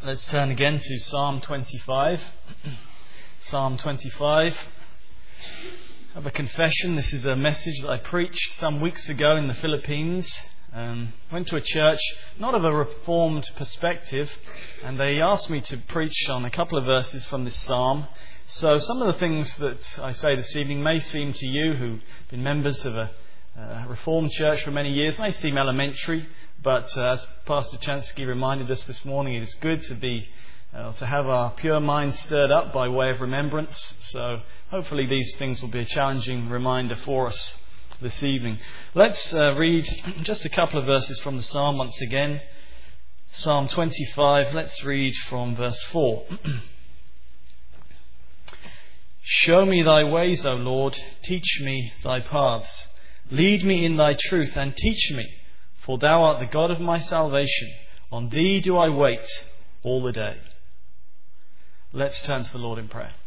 Let's turn again to Psalm 25. Psalm 25. I have a confession. This is a message that I preached some weeks ago in the Philippines. Went to a church, not of a reformed perspective, and they asked me to preach on a couple of verses from this psalm. So some of the things that I say this evening may seem to you who've been members of a Reformed church for many years, may seem elementary, but as Pastor Chansky reminded us this morning, it is good to have our pure minds stirred up by way of remembrance. So hopefully these things will be a challenging reminder for us this evening. Let's read just a couple of verses from the psalm once again. Psalm 25, let's read from verse 4. Show me thy ways, O Lord, teach me thy paths. Lead me in thy truth and teach me, for thou art the God of my salvation. On thee do I wait all the day. Let's turn to the Lord in prayer.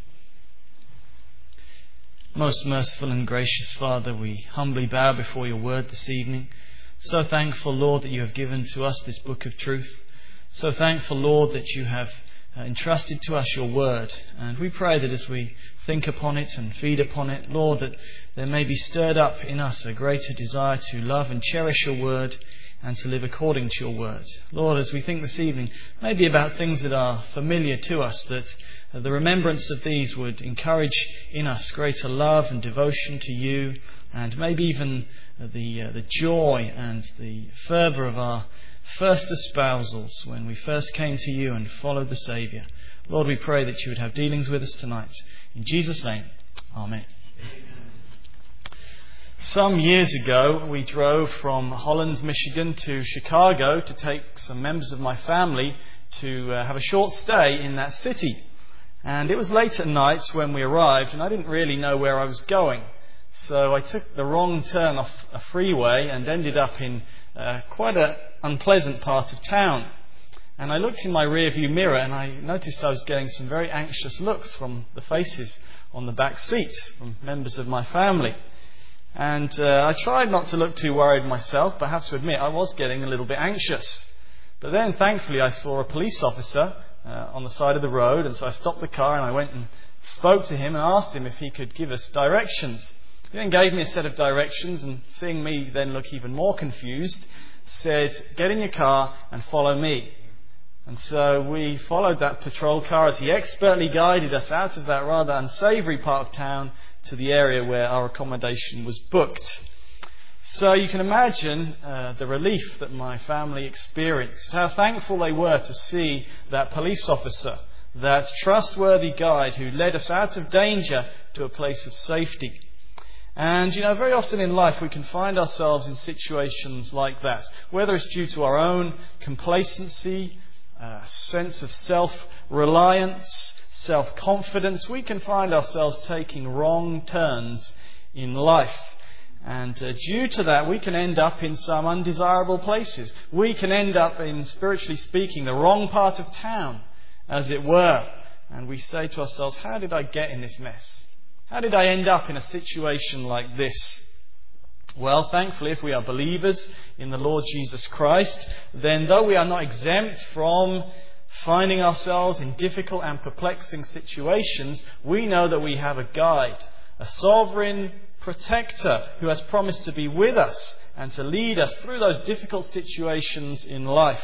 Most merciful and gracious Father, we humbly bow before your word this evening. So thankful, Lord, that you have given to us this book of truth. So thankful, Lord, that you have entrusted to us your word. And we pray that as we think upon it and feed upon it, Lord, that there may be stirred up in us a greater desire to love and cherish your word and to live according to your word. Lord, as we think this evening, maybe about things that are familiar to us, that the remembrance of these would encourage in us greater love and devotion to you, and maybe even the joy and the fervour of our first espousals when we first came to you and followed the Saviour. Lord, we pray that you would have dealings with us tonight. In Jesus' name, Amen. Some years ago, we drove from Holland, Michigan to Chicago to take some members of my family to have a short stay in that city. And it was late at night when we arrived, and I didn't really know where I was going. So I took the wrong turn off a freeway and ended up in quite an unpleasant part of town. And I looked in my rear-view mirror and I noticed I was getting some very anxious looks from the faces on the back seat from members of my family. And I tried not to look too worried myself, but I have to admit I was getting a little bit anxious. But then thankfully I saw a police officer on the side of the road, and so I stopped the car and I went and spoke to him and asked him if he could give us directions. He then gave me a set of directions, and seeing me then look even more confused, said, "Get in your car and follow me." And so we followed that patrol car as he expertly guided us out of that rather unsavoury part of town to the area where our accommodation was booked. So you can imagine the relief that my family experienced, how thankful they were to see that police officer, that trustworthy guide who led us out of danger to a place of safety. And, very often in life we can find ourselves in situations like that, whether it's due to our own complacency, sense of self-reliance, self-confidence. We can find ourselves taking wrong turns in life. And due to that, we can end up in some undesirable places. We can end up in, spiritually speaking, the wrong part of town, as it were. And we say to ourselves, how did I get in this mess? How did I end up in a situation like this? Well, thankfully, if we are believers in the Lord Jesus Christ, then though we are not exempt from finding ourselves in difficult and perplexing situations, we know that we have a guide, a sovereign protector who has promised to be with us and to lead us through those difficult situations in life.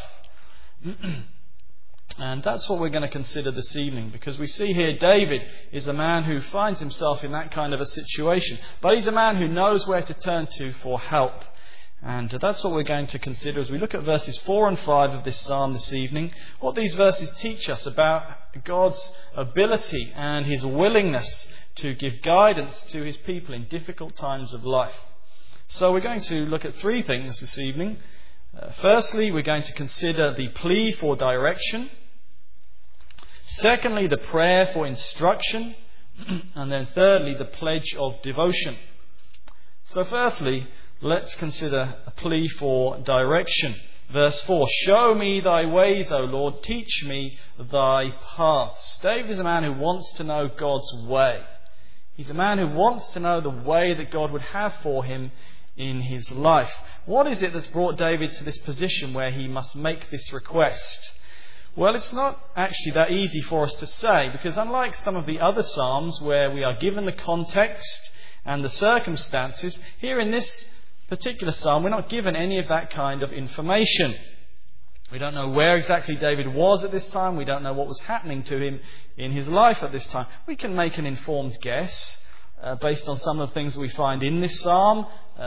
And that's what we're going to consider this evening, because we see here David is a man who finds himself in that kind of a situation, but he's a man who knows where to turn to for help. And that's what we're going to consider as we look at verses 4 and 5 of this psalm this evening, what these verses teach us about God's ability and his willingness to give guidance to his people in difficult times of life. So we're going to look at three things this evening. Firstly, we're going to consider the plea for direction. Secondly, the prayer for instruction. And then thirdly, the pledge of devotion. So firstly, let's consider a plea for direction. Verse 4, show me thy ways, O Lord, teach me thy paths. David is a man who wants to know God's way. He's a man who wants to know the way that God would have for him in his life. What is it that's brought David to this position where he must make this request? Well, it's not actually that easy for us to say, because unlike some of the other Psalms where we are given the context and the circumstances, here in this particular Psalm we're not given any of that kind of information. We don't know where exactly David was at this time. We don't know what was happening to him in his life at this time. We can make an informed guess based on some of the things we find in this Psalm.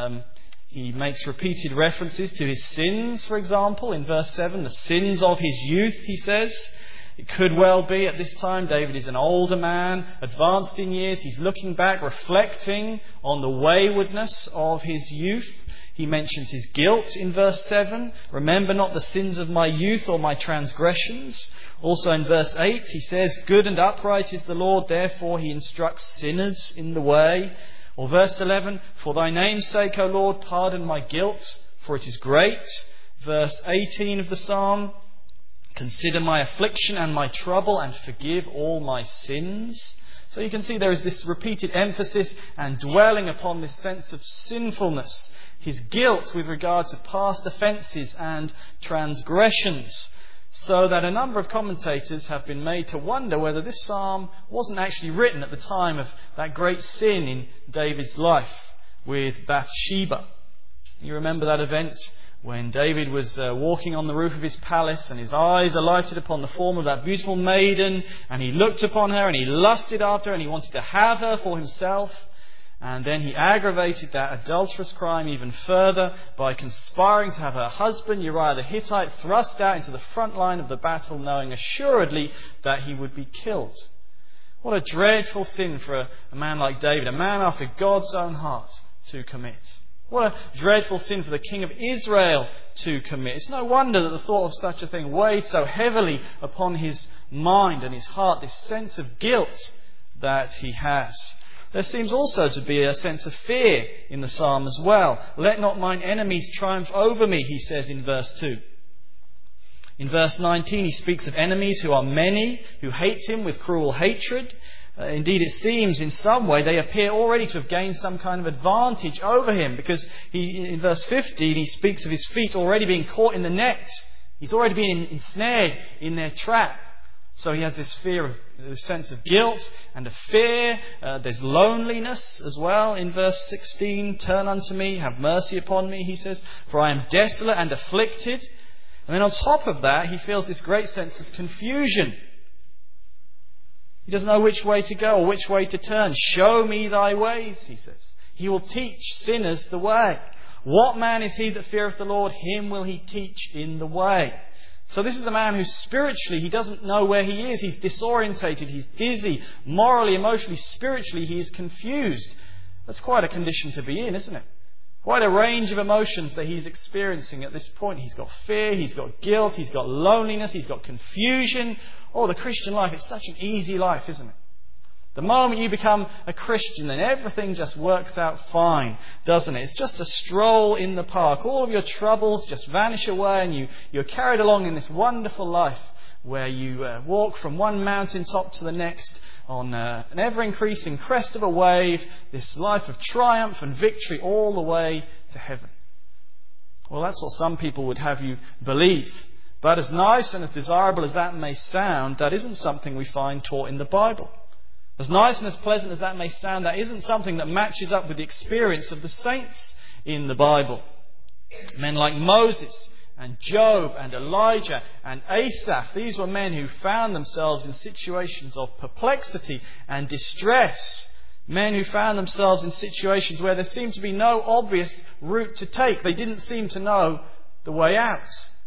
He makes repeated references to his sins, for example, in verse 7, the sins of his youth, he says. It could well be at this time David is an older man, advanced in years. He's looking back, reflecting on the waywardness of his youth. He mentions his guilt in verse 7. Remember not the sins of my youth or my transgressions. Also in verse 8 he says, good and upright is the Lord, therefore he instructs sinners in the way. Or verse 11, for thy name's sake, O Lord, pardon my guilt, for it is great. Verse 18 of the Psalm, consider my affliction and my trouble and forgive all my sins. So you can see there is this repeated emphasis and dwelling upon this sense of sinfulness, his guilt with regard to past offences and transgressions, so that a number of commentators have been made to wonder whether this psalm wasn't actually written at the time of that great sin in David's life with Bathsheba. You remember that event when David was walking on the roof of his palace and his eyes alighted upon the form of that beautiful maiden, and he looked upon her and he lusted after her and he wanted to have her for himself. And then he aggravated that adulterous crime even further by conspiring to have her husband, Uriah the Hittite, thrust out into the front line of the battle, knowing assuredly that he would be killed. What a dreadful sin for a man like David, a man after God's own heart, to commit. What a dreadful sin for the king of Israel to commit. It's no wonder that the thought of such a thing weighed so heavily upon his mind and his heart, this sense of guilt that he has. There seems also to be a sense of fear in the psalm as well. Let not mine enemies triumph over me, he says in verse 2. In verse 19 he speaks of enemies who are many, who hate him with cruel hatred. Indeed, it seems in some way they appear already to have gained some kind of advantage over him, because in verse 15 he speaks of his feet already being caught in the net. He's already been ensnared in their trap. So he has this sense of guilt and of fear. There's loneliness as well in verse 16. Turn unto me, have mercy upon me, he says, for I am desolate and afflicted. And then on top of that, he feels this great sense of confusion. He doesn't know which way to go or which way to turn. Show me thy ways, he says. He will teach sinners the way. What man is he that feareth the Lord? Him will he teach in the way. So this is a man who spiritually, he doesn't know where he is. He's disorientated, he's dizzy, morally, emotionally, spiritually, he is confused. That's quite a condition to be in, isn't it? Quite a range of emotions that he's experiencing at this point. He's got fear, he's got guilt, he's got loneliness, he's got confusion. Oh, the Christian life, it's such an easy life, isn't it? The moment you become a Christian, then everything just works out fine, doesn't it? It's just a stroll in the park. All of your troubles just vanish away and you're carried along in this wonderful life where you walk from one mountaintop to the next on an ever-increasing crest of a wave, this life of triumph and victory all the way to heaven. Well, that's what some people would have you believe. But as nice and as desirable as that may sound, that isn't something we find taught in the Bible. As nice and as pleasant as that may sound, that isn't something that matches up with the experience of the saints in the Bible. Men like Moses and Job and Elijah and Asaph, these were men who found themselves in situations of perplexity and distress. Men who found themselves in situations where there seemed to be no obvious route to take. They didn't seem to know the way out.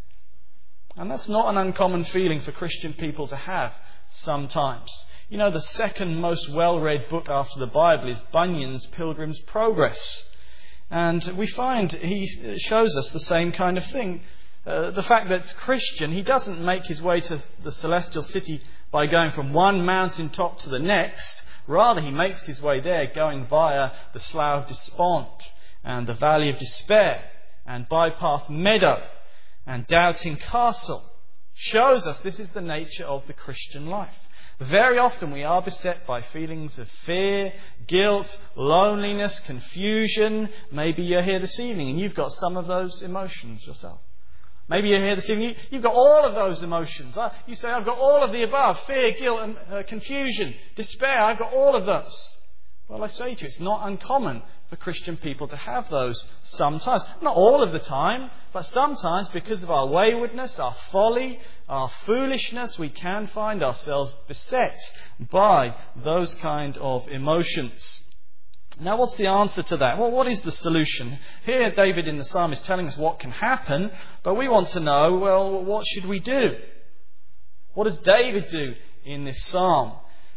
And that's not an uncommon feeling for Christian people to have sometimes. You know, the second most well-read book after the Bible is Bunyan's Pilgrim's Progress. And we find he shows us the same kind of thing. The fact that Christian, he doesn't make his way to the celestial city by going from one mountaintop to the next. Rather, he makes his way there going via the Slough of Despond and the Valley of Despair and Bypath Meadow and Doubting Castle. Shows us this is the nature of the Christian life. Very often we are beset by feelings of fear, guilt, loneliness, confusion. Maybe you're here this evening and you've got some of those emotions yourself. Maybe you're here this evening, you've got all of those emotions. You say, I've got all of the above, fear, guilt, and confusion, despair, I've got all of those. Well, I say to you, it's not uncommon for Christian people to have those sometimes. Not all of the time, but sometimes because of our waywardness, our folly, our foolishness, we can find ourselves beset by those kind of emotions. Now, what's the answer to that? Well, what is the solution? Here, David in the psalm is telling us what can happen, but we want to know, well, what should we do? What does David do in this psalm?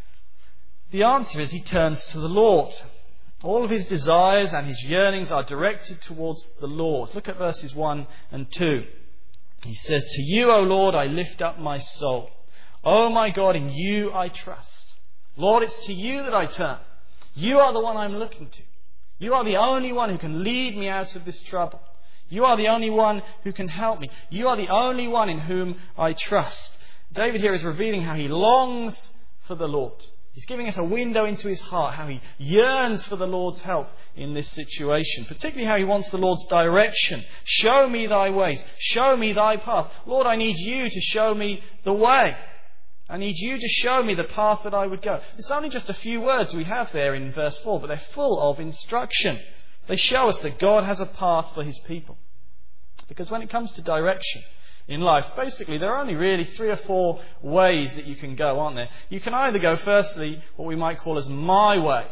The answer is he turns to the Lord. All of his desires and his yearnings are directed towards the Lord. Look at verses 1 and 2. He says, "To you, O Lord, I lift up my soul. O my God, in you I trust." Lord, it's to you that I turn. You are the one I'm looking to. You are the only one who can lead me out of this trouble. You are the only one who can help me. You are the only one in whom I trust. David here is revealing how he longs for the Lord. He's giving us a window into his heart, how he yearns for the Lord's help in this situation, particularly how he wants the Lord's direction. Show me thy ways. Show me thy path. Lord, I need you to show me the way. I need you to show me the path that I would go. It's only just a few words we have there in verse 4, but they're full of instruction. They show us that God has a path for his people. Because when it comes to direction in life, basically there are only really 3 or 4 ways that you can go, aren't there? You can either go, firstly, what we might call as my way.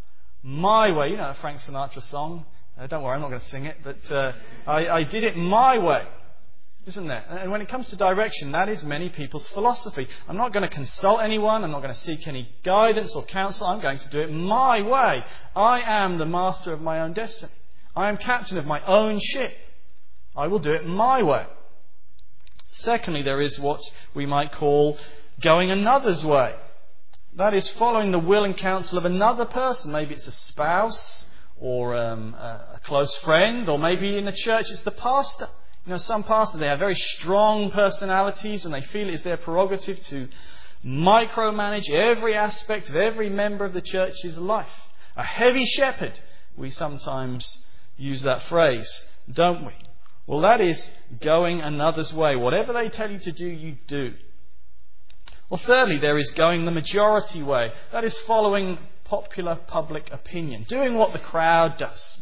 My way. You know a Frank Sinatra song. Don't worry, I'm not going to sing it, but I did it my way. Isn't there? And when it comes to direction, that is many people's philosophy. I'm not going to consult anyone. I'm not going to seek any guidance or counsel. I'm going to do it my way. I am the master of my own destiny. I am captain of my own ship. I will do it my way. Secondly, there is what we might call going another's way. That is following the will and counsel of another person. Maybe it's a spouse or a close friend, or maybe in the church it's the pastor. You know, some pastors, they have very strong personalities and they feel it is their prerogative to micromanage every aspect of every member of the church's life. A heavy shepherd, we sometimes use that phrase, don't we? Well, that is going another's way. Whatever they tell you to do, you do. Well, thirdly, there is going the majority way. That is following popular public opinion. Doing what the crowd does.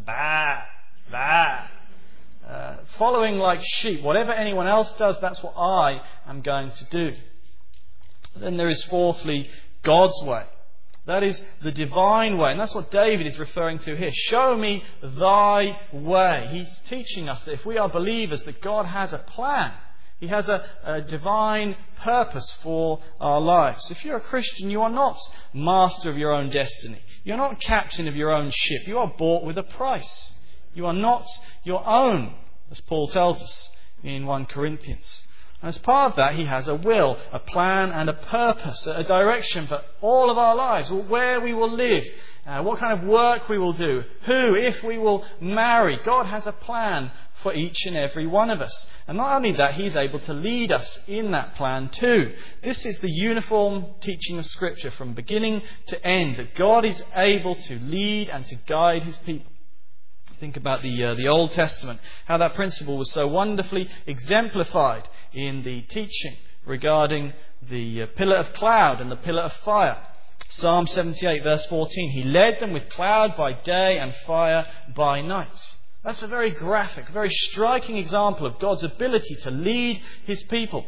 Following like sheep. Whatever anyone else does, that's what I am going to do. Then there is fourthly, God's way. That is the divine way. And that's what David is referring to here. Show me thy way. He's teaching us that if we are believers, that God has a plan. He has a divine purpose for our lives. If you're a Christian, you are not master of your own destiny. You're not captain of your own ship. You are bought with a price. You are not your own, as Paul tells us in 1 Corinthians. And as part of that, he has a will, a plan and a purpose, a direction for all of our lives, where we will live, what kind of work we will do, who, if we will marry. God has a plan for each and every one of us. And not only that, he's able to lead us in that plan too. This is the uniform teaching of Scripture from beginning to end, that God is able to lead and to guide his people. Think about the Old Testament, how that principle was so wonderfully exemplified in the teaching regarding the pillar of cloud and the pillar of fire. Psalm 78 verse 14, he led them with cloud by day and fire by night. That's a very graphic, very striking example of God's ability to lead his people.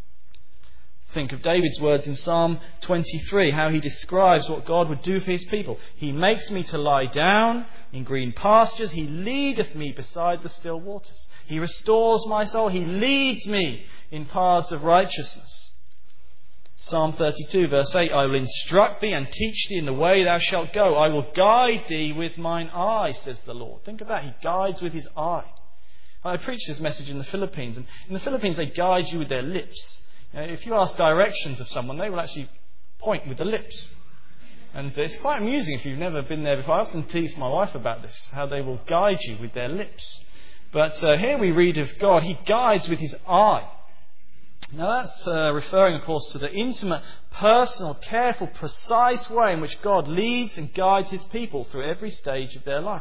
Think of David's words in Psalm 23, how he describes what God would do for his people. He makes me to lie down in green pastures. He leadeth me beside the still waters. He restores my soul. He leads me in paths of righteousness. Psalm 32 verse 8, I will instruct thee and teach thee in the way thou shalt go. I will guide thee with mine eye, says the Lord. Think of that. He guides with his eye. I preached this message in the Philippines, and in the Philippines they guide you with their lips. If you ask directions of someone, they will actually point with the lips. And it's quite amusing if you've never been there before. I often tease my wife about this, how they will guide you with their lips. But here we read of God, he guides with his eye. Now that's referring, of course, to the intimate, personal, careful, precise way in which God leads and guides his people through every stage of their life.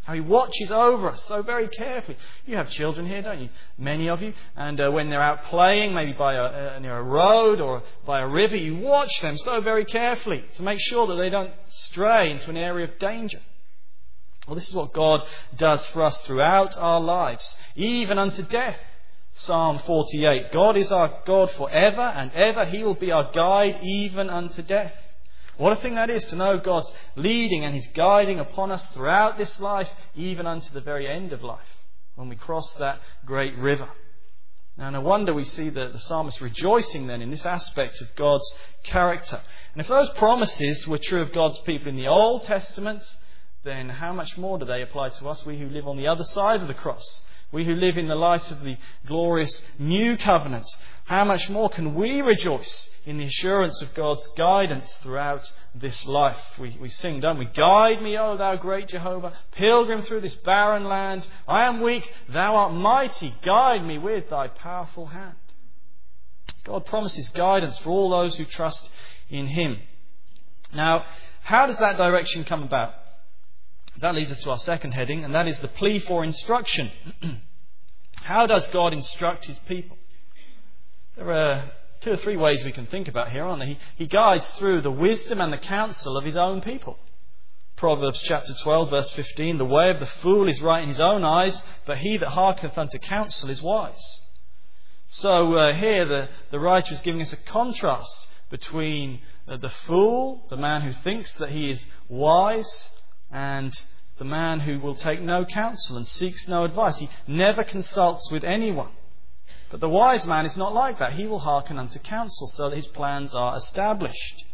How He watches over us so very carefully. You have children here, don't you? Many of you. And when they're out playing, maybe by near a road or by a river, you watch them so very carefully to make sure that they don't stray into an area of danger. Well, this is what God does for us throughout our lives, even unto death. Psalm 48. God is our God forever and ever. He will be our guide even unto death. What a thing that is to know God's leading and His guiding upon us throughout this life, even unto the very end of life, when we cross that great river. Now, no wonder we see the psalmist rejoicing then in this aspect of God's character. And if those promises were true of God's people in the Old Testament, then how much more do they apply to us, we who live on the other side of the cross? We who live in the light of the glorious new covenant, how much more can we rejoice in the assurance of God's guidance throughout this life? We sing, don't we? Guide me, O thou great Jehovah, pilgrim through this barren land. I am weak, thou art mighty. Guide me with thy powerful hand. God promises guidance for all those who trust in Him. Now, how does that direction come about? That leads us to our second heading, and that is the plea for instruction. How does God instruct His people? There are 2 or 3 ways we can think about here, aren't there? He guides through the wisdom and the counsel of His own people. Proverbs chapter 12, verse 15, the way of the fool is right in his own eyes, but he that hearkeneth unto counsel is wise. So here the writer is giving us a contrast between the fool, the man who thinks that he is wise, and the man who will take no counsel and seeks no advice. He never consults with anyone. But the wise man is not like that. He will hearken unto counsel so that his plans are established.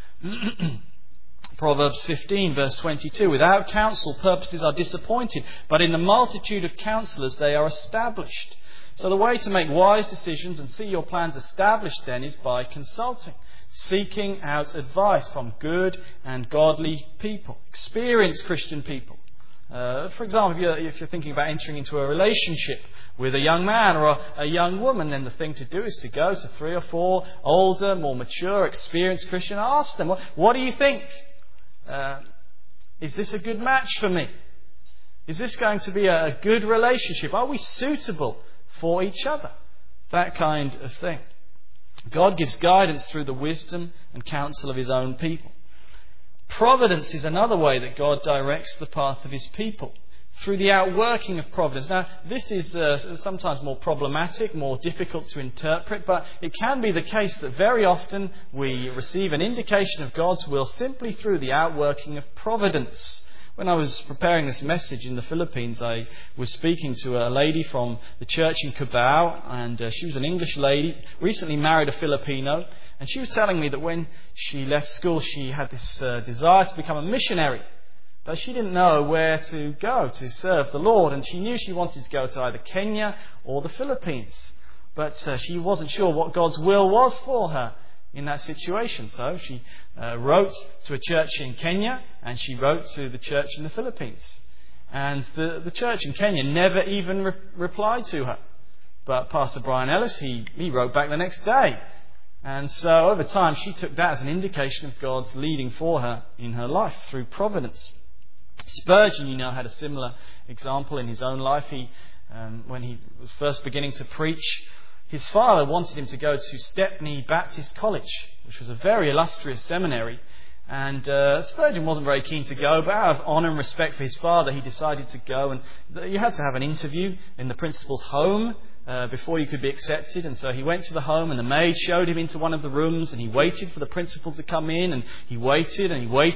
Proverbs 15 verse 22, without counsel purposes are disappointed, but in the multitude of counsellors they are established. So the way to make wise decisions and see your plans established then is by consulting, seeking out advice from good and godly people, experienced Christian people. For example, if you're thinking about entering into a relationship with a young man or a young woman, then the thing to do is to go to 3 or 4 older, more mature, experienced Christians and ask them, what do you think? Is this a good match for me? Is this going to be a good relationship? Are we suitable for each other? That kind of thing. God gives guidance through the wisdom and counsel of His own people. Providence is another way that God directs the path of His people, through the outworking of providence. Now, this is sometimes more problematic, more difficult to interpret, but it can be the case that very often we receive an indication of God's will simply through the outworking of providence. When I was preparing this message in the Philippines, I was speaking to a lady from the church in Cubao, and she was an English lady, recently married a Filipino, and she was telling me that when she left school she had this desire to become a missionary, but she didn't know where to go to serve the Lord, and she knew she wanted to go to either Kenya or the Philippines, but she wasn't sure what God's will was for her in that situation. So she wrote to a church in Kenya, and she wrote to the church in the Philippines. And the church in Kenya never even replied to her. But Pastor Brian Ellis, he wrote back the next day. And so over time she took that as an indication of God's leading for her in her life through providence. Spurgeon, had a similar example in his own life. When he was first beginning to preach, his father wanted him to go to Stepney Baptist College, which was a very illustrious seminary. And Spurgeon wasn't very keen to go, but out of honour and respect for his father, he decided to go. And you had to have an interview in the principal's home before you could be accepted. And so he went to the home, and the maid showed him into one of the rooms, and he waited for the principal to come in, and he waited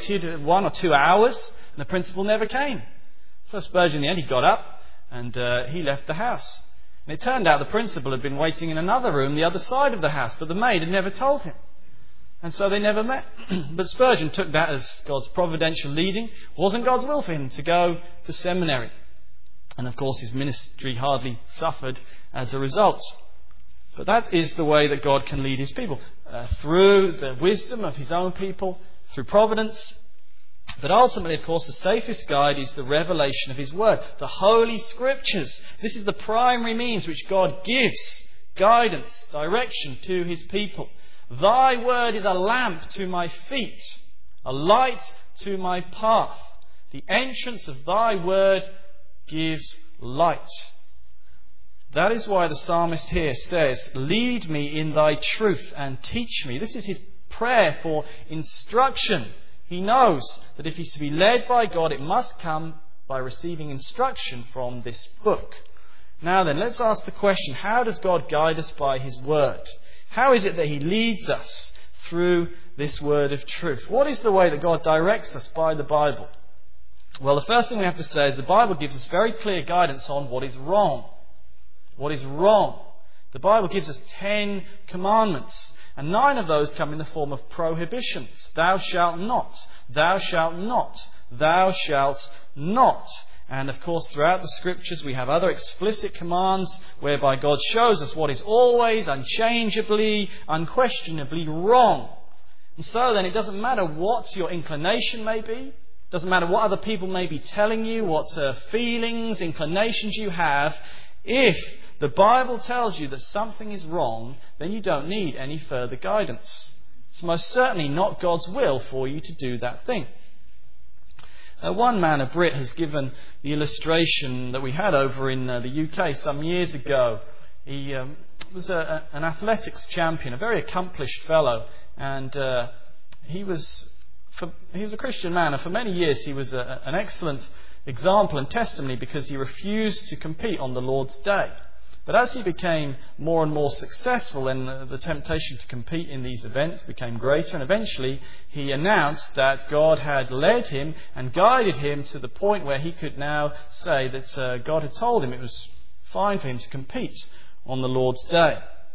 1 or 2 hours, and the principal never came. So Spurgeon, in the end, he got up and he left the house. And it turned out the principal had been waiting in another room the other side of the house, but the maid had never told him. And so they never met. But Spurgeon took that as God's providential leading. It wasn't God's will for him to go to seminary. And of course his ministry hardly suffered as a result. But that is the way that God can lead His people. Through the wisdom of His own people, through providence. But ultimately, of course, the safest guide is the revelation of His Word, the Holy Scriptures. This is the primary means which God gives guidance, direction to His people. Thy Word is a lamp to my feet, a light to my path. The entrance of thy word gives light. That is why the psalmist here says, lead me in thy truth and teach me. This is his prayer for instruction. He knows that if he's to be led by God, it must come by receiving instruction from this book. Now then, let's ask the question, how does God guide us by his word? How is it that he leads us through this word of truth? What is the way that God directs us by the Bible? Well, the first thing we have to say is the Bible gives us very clear guidance on what is wrong. What is wrong? The Bible gives us 10 commandments, and 9 of those come in the form of prohibitions. Thou shalt not, thou shalt not, thou shalt not. And of course, throughout the Scriptures we have other explicit commands whereby God shows us what is always, unchangeably, unquestionably wrong. And so then it doesn't matter what your inclination may be, it doesn't matter what other people may be telling you, what feelings, inclinations you have. If the Bible tells you that something is wrong, then you don't need any further guidance. It's most certainly not God's will for you to do that thing. One man, a Brit, has given the illustration that we had over in the UK some years ago. He was an athletics champion, a very accomplished fellow, and he was a Christian man, and for many years he was an excellent example and testimony because he refused to compete on the Lord's Day. But as he became more and more successful, then the temptation to compete in these events became greater, and eventually he announced that God had led him and guided him to the point where he could now say that God had told him it was fine for him to compete on the Lord's Day.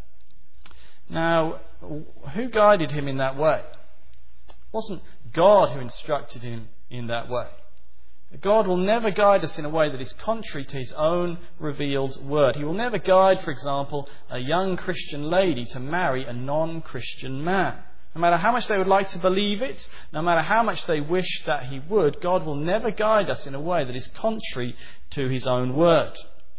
Now, who guided him in that way? It wasn't God who instructed him in that way. God will never guide us in a way that is contrary to his own revealed word. He will never guide, for example, a young Christian lady to marry a non-Christian man. No matter how much they would like to believe it, no matter how much they wish that he would, God will never guide us in a way that is contrary to his own word.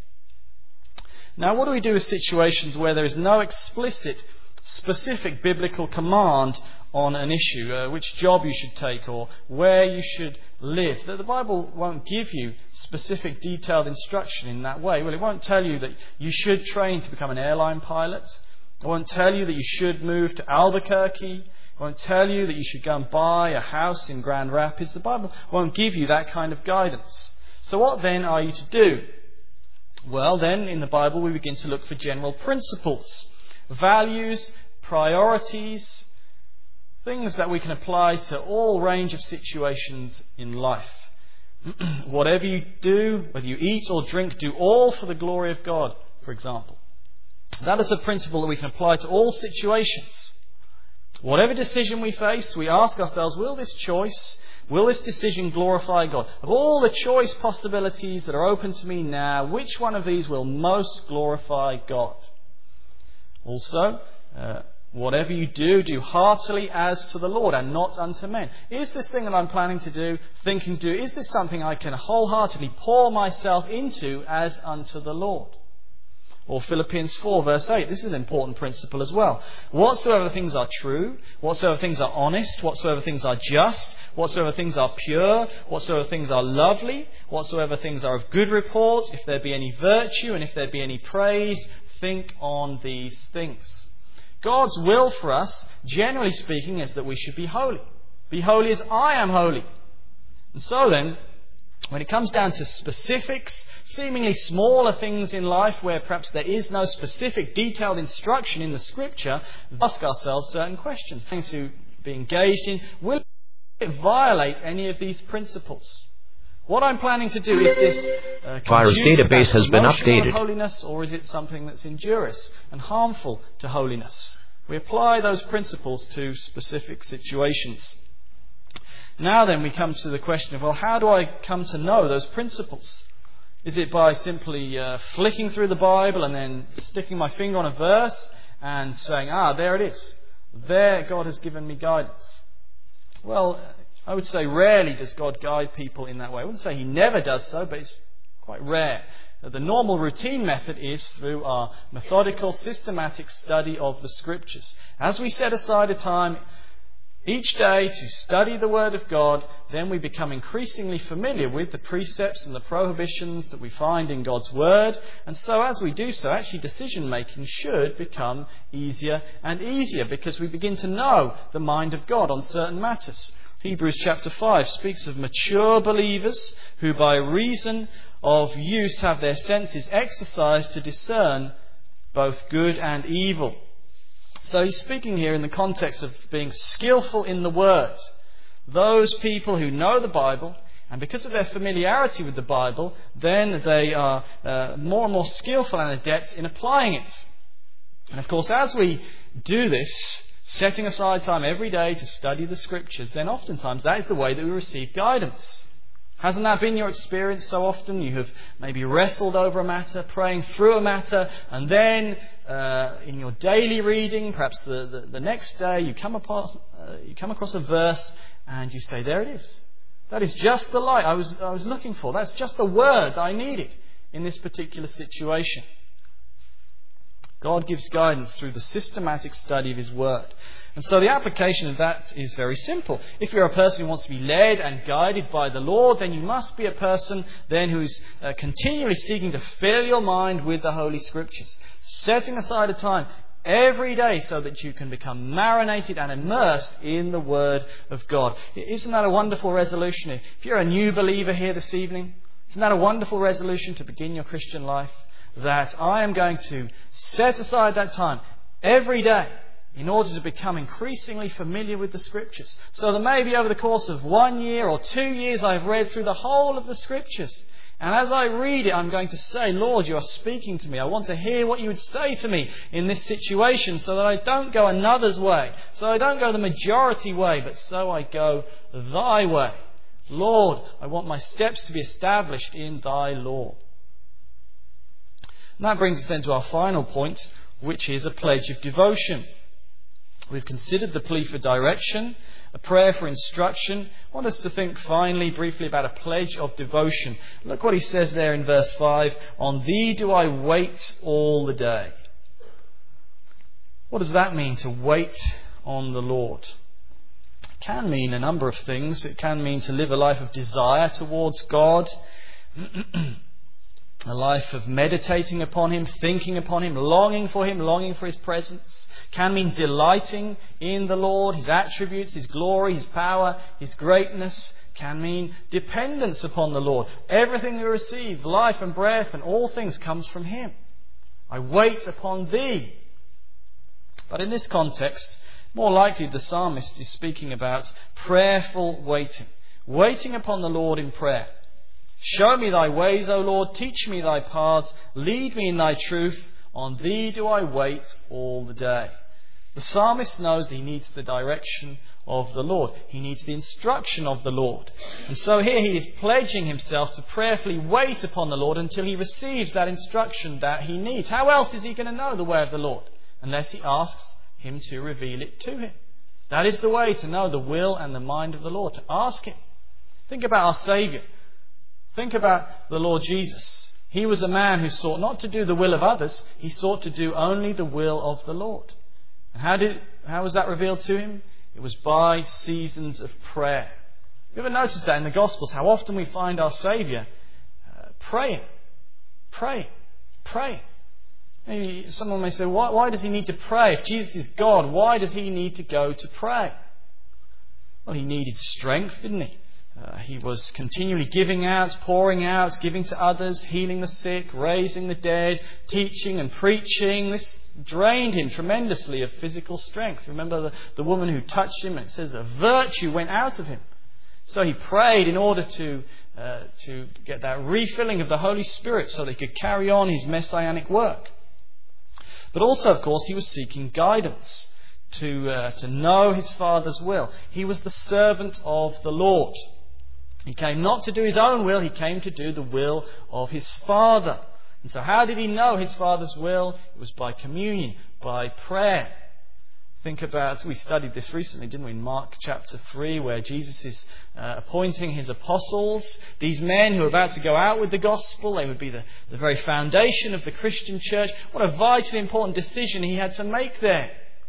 Now, what do we do with situations where there is no explicit, specific biblical command on an issue, which job you should take or where you should live? That the Bible won't give you specific detailed instruction in that way. Well, it won't tell you that you should train to become an airline pilot. It won't tell you that you should move to Albuquerque. It won't tell you that you should go and buy a house in Grand Rapids. The Bible won't give you that kind of guidance. So what then are you to do? Well, then in the Bible we begin to look for general principles, values, priorities, things that we can apply to all range of situations in life. Whatever you do, whether you eat or drink, do all for the glory of God, for example. That is a principle that we can apply to all situations. Whatever decision we face, we ask ourselves, will this decision glorify God? Of all the choice possibilities that are open to me now, which one of these will most glorify God? Also, whatever you do, do heartily as to the Lord and not unto men. Is this thing that I'm planning to do, thinking to do, is this something I can wholeheartedly pour myself into as unto the Lord? Or Philippians 4 verse 8, this is an important principle as well. Whatsoever things are true, whatsoever things are honest, whatsoever things are just, whatsoever things are pure, whatsoever things are lovely, whatsoever things are of good report, if there be any virtue and if there be any praise, think on these things. God's will for us, generally speaking, is that we should be holy. Be holy as I am holy. And so then, when it comes down to specifics, seemingly smaller things in life where perhaps there is no specific detailed instruction in the Scripture, ask ourselves certain questions. Things to be engaged in, will it violate any of these principles? What I'm planning to do, is this Virus database has been updated. Holiness, or is it something that's injurious and harmful to holiness? We apply those principles to specific situations. Now then we come to the question of, well, how do I come to know those principles? Is it by simply flicking through the Bible and then sticking my finger on a verse and saying, there it is. There God has given me guidance. Well, I would say rarely does God guide people in that way. I wouldn't say He never does so, but it's quite rare. The normal routine method is through our methodical, systematic study of the Scriptures. As we set aside a time each day to study the Word of God, then we become increasingly familiar with the precepts and the prohibitions that we find in God's Word. And so as we do so, actually decision making should become easier and easier because we begin to know the mind of God on certain matters. Hebrews chapter 5 speaks of mature believers who by reason of use have their senses exercised to discern both good and evil. So he's speaking here in the context of being skillful in the Word. Those people who know the Bible, and because of their familiarity with the Bible, then they are more and more skillful and adept in applying it. And of course, as we do this, setting aside time every day to study the Scriptures, then oftentimes that is the way that we receive guidance. Hasn't that been your experience so often? You have maybe wrestled over a matter, praying through a matter, and then in your daily reading, perhaps the next day, you come across a verse and you say, there it is. That is just the light I was looking for. That's just the word I needed in this particular situation. God gives guidance through the systematic study of His Word. And so the application of that is very simple. If you're a person who wants to be led and guided by the Lord, then you must be a person then who's continually seeking to fill your mind with the Holy Scriptures. Setting aside a time every day so that you can become marinated and immersed in the Word of God. Isn't that a wonderful resolution? If you're a new believer here this evening, isn't that a wonderful resolution to begin your Christian life? That I am going to set aside that time every day in order to become increasingly familiar with the Scriptures. So that maybe over the course of 1 year or 2 years I've read through the whole of the Scriptures. And as I read it, I'm going to say, Lord, you are speaking to me. I want to hear what you would say to me in this situation so that I don't go another's way. So I don't go the majority way, but so I go thy way. Lord, I want my steps to be established in thy law. And that brings us then to our final point, which is a pledge of devotion. We've considered the plea for direction, a prayer for instruction. I want us to think finally, briefly, about a pledge of devotion. Look what he says there in verse 5. On thee do I wait all the day. What does that mean, to wait on the Lord? It can mean a number of things. It can mean to live a life of desire towards God. A life of meditating upon Him, thinking upon Him, longing for Him, longing for His presence. Can mean delighting in the Lord, His attributes, His glory, His power, His greatness. Can mean dependence upon the Lord. Everything we receive, life and breath and all things, comes from Him. I wait upon Thee. But in this context, more likely the psalmist is speaking about prayerful waiting. Waiting upon the Lord in prayer. Show me thy ways, O Lord, teach me thy paths, lead me in thy truth, on thee do I wait all the day. The psalmist knows that he needs the direction of the Lord. He needs the instruction of the Lord. And so here he is pledging himself to prayerfully wait upon the Lord until he receives that instruction that he needs. How else is he going to know the way of the Lord? Unless he asks Him to reveal it to him. That is the way to know the will and the mind of the Lord, to ask Him. Think about our Saviour. Think about the Lord Jesus. He was a man who sought not to do the will of others. He sought to do only the will of the Lord. And how was that revealed to him? It was by seasons of prayer. You ever noticed that in the Gospels, how often we find our Saviour praying? Maybe someone may say, why does He need to pray? If Jesus is God, why does He need to go to pray? Well, He needed strength, didn't He? He was continually giving out, pouring out, giving to others, healing the sick, raising the dead, teaching and preaching. This drained Him tremendously of physical strength. Remember the woman who touched Him, and it says a virtue went out of Him. So He prayed in order to get that refilling of the Holy Spirit so that He could carry on His messianic work. But also, of course, He was seeking guidance to know His Father's will. He was the servant of the Lord. He came not to do His own will, He came to do the will of His Father. And so how did He know His Father's will? It was by communion, by prayer. Think about, we studied this recently, didn't we, in Mark chapter 3, where Jesus is appointing His apostles. These men who are about to go out with the gospel, they would be the very foundation of the Christian church. What a vitally important decision He had to make there.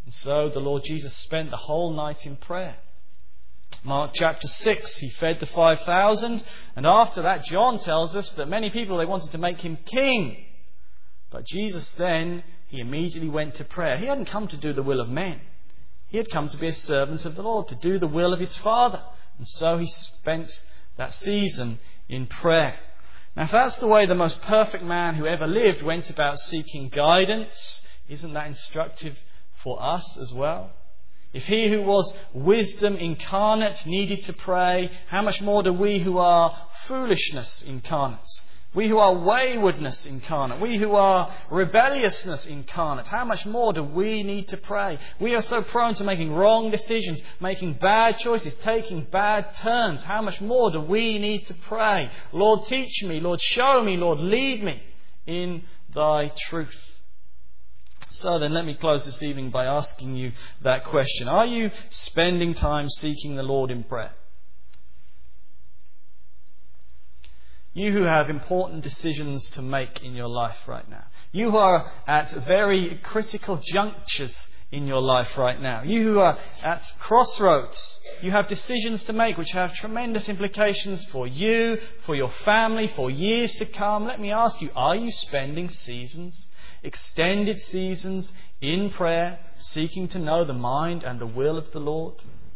And so the Lord Jesus spent the whole night in prayer. Mark chapter 6, he fed the 5,000, and after that John tells us that many people, they wanted to make him king. But Jesus then, he immediately went to prayer. He hadn't come to do the will of men. He had come to be a servant of the Lord, to do the will of his Father. And so he spent that season in prayer. Now, if that's the way the most perfect man who ever lived went about seeking guidance, isn't that instructive for us as well? If he who was wisdom incarnate needed to pray, how much more do we who are foolishness incarnate? We who are waywardness incarnate, we who are rebelliousness incarnate, how much more do we need to pray? We are so prone to making wrong decisions, making bad choices, taking bad turns. How much more do we need to pray? Lord, teach me. Lord, show me. Lord, lead me in thy truth. So then let me close this evening by asking you that question. Are you spending time seeking the Lord in prayer? You who have important decisions to make in your life right now. You who are at very critical junctures in your life right now. You who are at crossroads. You have decisions to make which have tremendous implications for you, for your family, for years to come. Let me ask you, are you spending seasons, extended seasons in prayer, seeking to know the mind and the will of the Lord?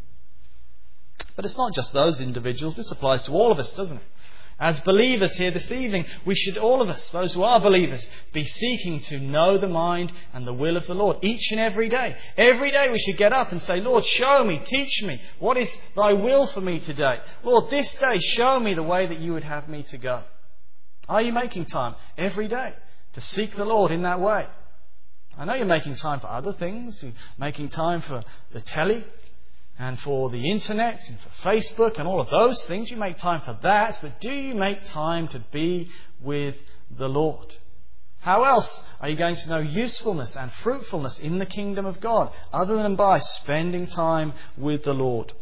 But it's not just those individuals. This applies to all of us, doesn't it? As believers here this evening, we should, all of us, those who are believers, be seeking to know the mind and the will of the Lord each and every day. Every day we should get up and say, Lord, show me, teach me, what is thy will for me today? Lord, this day show me the way that you would have me to go. Are you making time every day to seek the Lord in that way? I know you're making time for other things. You're making time for the telly and for the internet and for Facebook and all of those things. You make time for that, but do you make time to be with the Lord? How else are you going to know usefulness and fruitfulness in the kingdom of God other than by spending time with the Lord?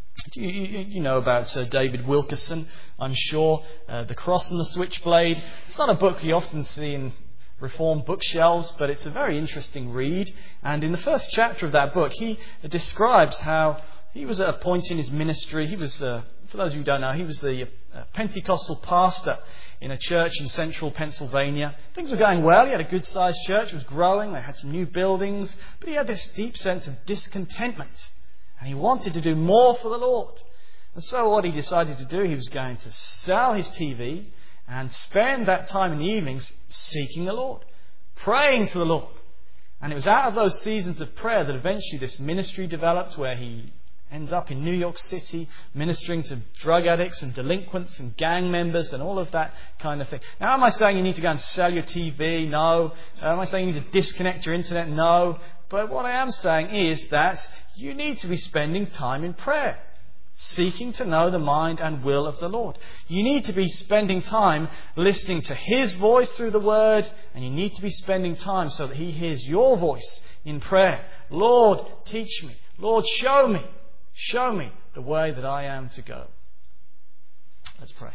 You know about David Wilkerson, I'm sure. The Cross and the Switchblade. It's not a book you often see in Reformed bookshelves, but it's a very interesting read. And in the first chapter of that book, he describes how he was at a point in his ministry. He was, for those who don't know, he was the Pentecostal pastor in a church in central Pennsylvania. Things were going well. He had a good-sized church. It was growing. They had some new buildings. But he had this deep sense of discontentment. And he wanted to do more for the Lord. And so what he decided to do, he was going to sell his TV and spend that time in the evenings seeking the Lord, praying to the Lord. And it was out of those seasons of prayer that eventually this ministry developed, where he ends up in New York City ministering to drug addicts and delinquents and gang members and all of that kind of thing. Now, am I saying you need to go and sell your TV? No. Am I saying you need to disconnect your internet? No. But what I am saying is that you need to be spending time in prayer, seeking to know the mind and will of the Lord. You need to be spending time listening to His voice through the Word, and you need to be spending time so that He hears your voice in prayer. Lord, teach me. Lord, show me. Show me the way that I am to go. Let's pray.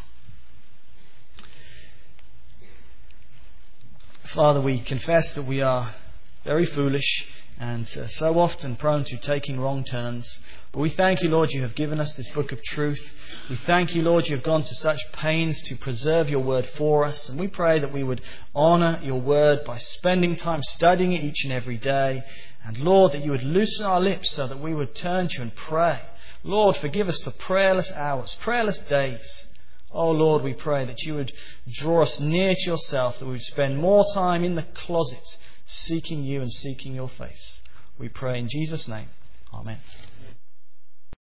Father, we confess that we are very foolish and so often prone to taking wrong turns. But we thank you, Lord, you have given us this book of truth. We thank you, Lord, you have gone to such pains to preserve your word for us. And we pray that we would honour your word by spending time studying it each and every day. And Lord, that you would loosen our lips so that we would turn to you and pray. Lord, forgive us for prayerless hours, prayerless days. Oh Lord, we pray that you would draw us near to yourself, that we would spend more time in the closet seeking you and seeking your face. We pray in Jesus' name. Amen.